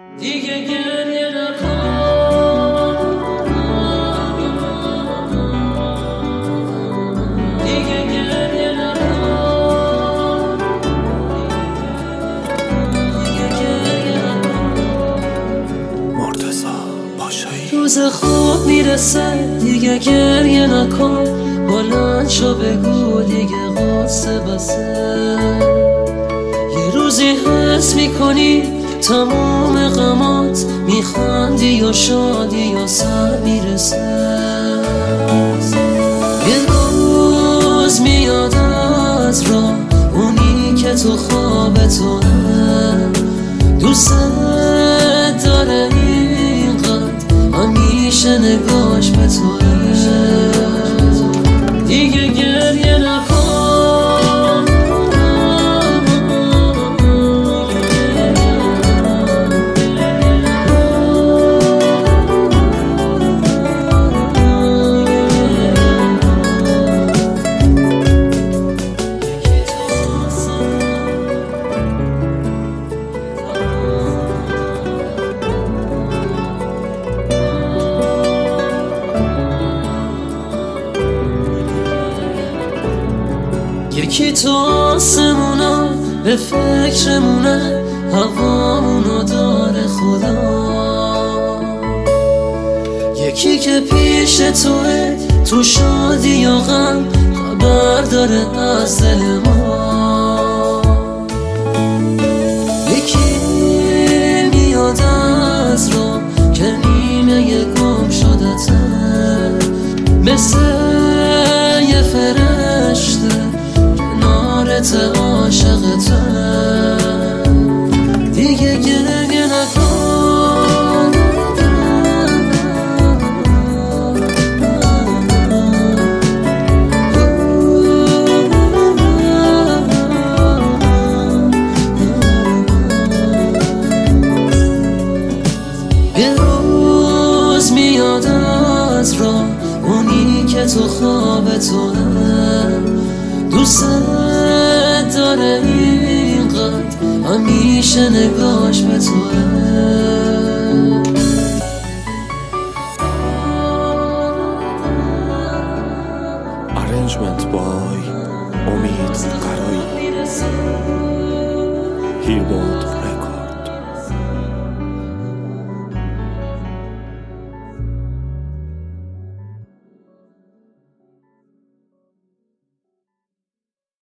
دیگه گریه نکن، دیگه گریه نکن، دیگه گریه نکن. مرتضی پاشایی. روز خواب میرسه دیگه گریه نکن، بلند شو بگو دیگه قصه بسه. یه روزی حس میکنی تموم غمات، میخندی یا شادی یا سر میرسه. یه روز میاد از راه اونی که تو خواب تو دوست داره اینقدر همیشه نگاش به تو. دیگه گریه نکن، یکی تو آسمونا به فکرمونه، هوامونو داره خدا. یکی که پیش توه تو شادی یا غم، خبر داره از دل ما. یکی میاد از راه که نیمه گم شدته، مثل یه فرشته کنارت عاشقته. دیگه گریه نکن، یه روز میاد از راه اونی که تو خواب تو دوست داره اینقدر همیشه نگاش به توه. Arrangement by امید قرایی. هیرباد